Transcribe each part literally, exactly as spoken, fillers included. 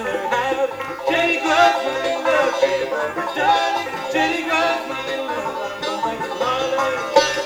their hat. Jenny Grubbs, my love, she broke her down. Jenny Grubbs, my love, I'm going back to Harlem.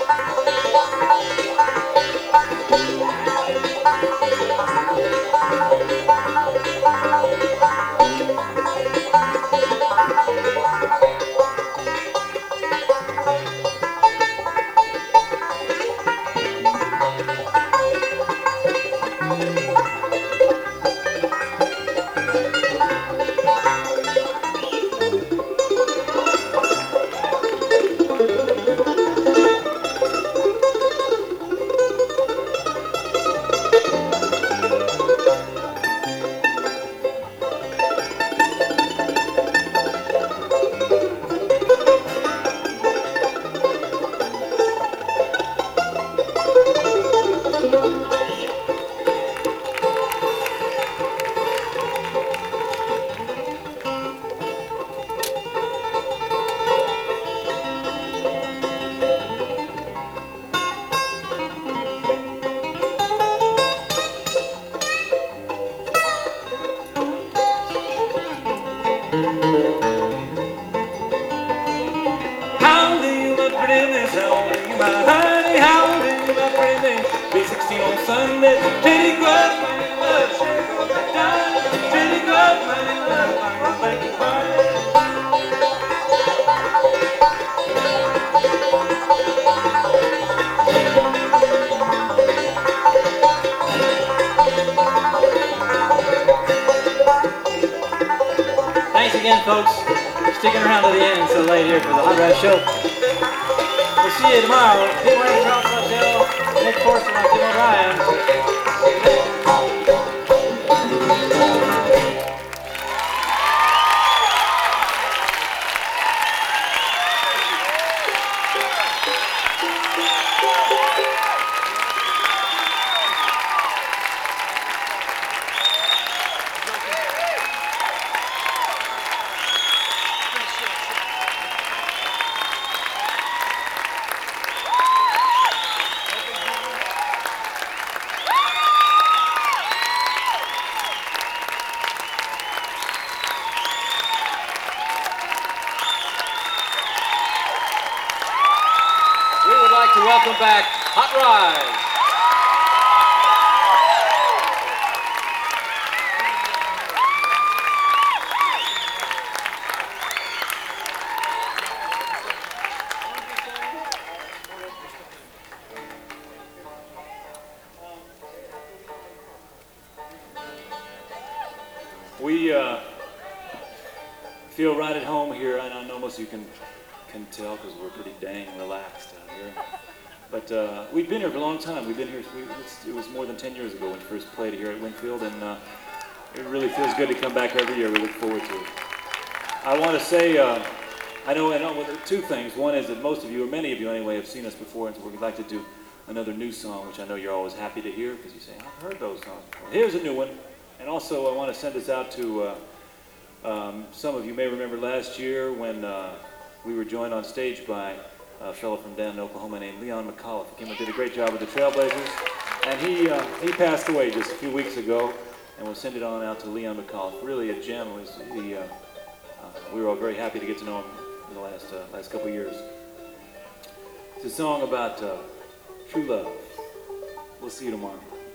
How do you look pretty miss? How do you, my honey? How do you look pretty miss? Be sixteen on Sunday. Jenny Grubbs, my love, she broke her down. Jenny Grubbs, my love, I'm going back to Harlem. Thanks again, folks, for sticking around to the end so late here for the Hot Rod Show. We'll see you tomorrow. Tim Wayne, Charles Martel, Nick Corson, and Tim O'Brien. To welcome back Hot Rod. We uh, feel right at home here, and I know most of you can can tell because we're pretty dang relaxed out here. But uh, we've been here for a long time. We've been here, we, it was more than ten years ago when we first played here at Winfield, and uh, it really feels good to come back every year. We look forward to it. I want to say, uh, I know, I know well, two things. One is that most of you, or many of you anyway, have seen us before, and so we'd like to do another new song, which I know you're always happy to hear, because you say, I've heard those songs before. Here's a new one, and also I want to send this out to, uh, um, some of you may remember last year when uh, we were joined on stage by a fellow from down in Oklahoma named Leon McAuliffe. He came and did a great job with the Trailblazers, and he uh, he passed away just a few weeks ago, and we'll send it on out to Leon McAuliffe. Really a gem. Was he? Uh, uh, we were all very happy to get to know him in the last uh, last couple of years. It's a song about uh, true love. We'll see you tomorrow.